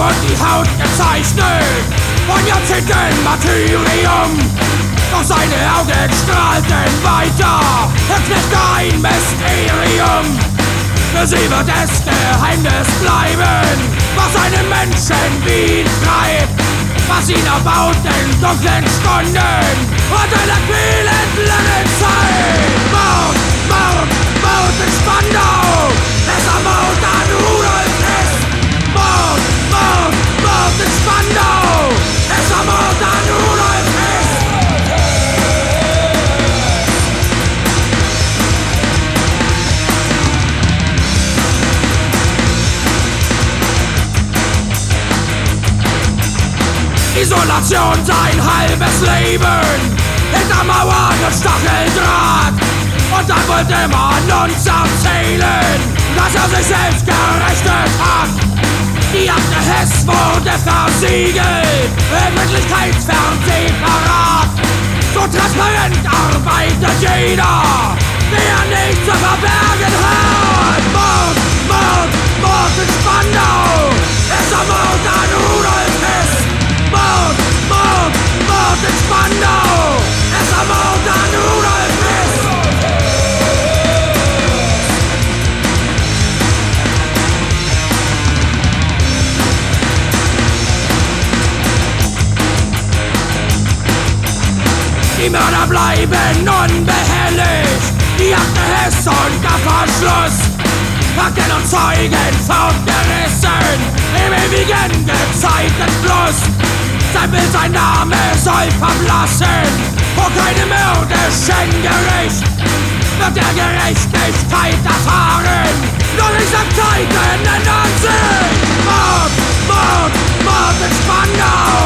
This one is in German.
und die Haut gezeichnet von Jahrzehnten Martyrium. Doch seine Augen strahlten weiter, er knickte ein Mysterium. Für sie wird es Geheimnis bleiben, was einen Menschen wie ihn treibt, was ihn erbaut in dunklen Stunden und einer quälend langen Zeit. Mord, Mord, Mord in Spandau, es ermord an Rudolf Hess. Mord, Mord, Mord in Spandau, es ermord an Rudolf Hess. Isolation sein halbes Leben, hinter Mauern und Stacheldraht. Und dann wollte man uns erzählen, dass er sich selbst gerechnet hat. Die Akte Hess wurde versiegelt, Öffentlichkeitsfernsehverrat. So transparent arbeitet jeder, der nichts zu verbergen hat. Mord, Mord, Mord in Spandau, es ist Mord an Rudolf Hess. Mord, Mord, Mord in Spandau, es ist Mord an Rudolf Hess. Die Mörder bleiben unbehelligt, die Akte Hess unter Verschluss. Fakten und Zeugen fortgerissen, im ewigen Gezeitenfluss. Sein Bild, sein Name soll verblassen, vor keinem irdischen Gericht wird er Gerechtigkeit erfahren, doch nicht seit Zeiten ändern sich. Mord, Mord, Mord in Spandau,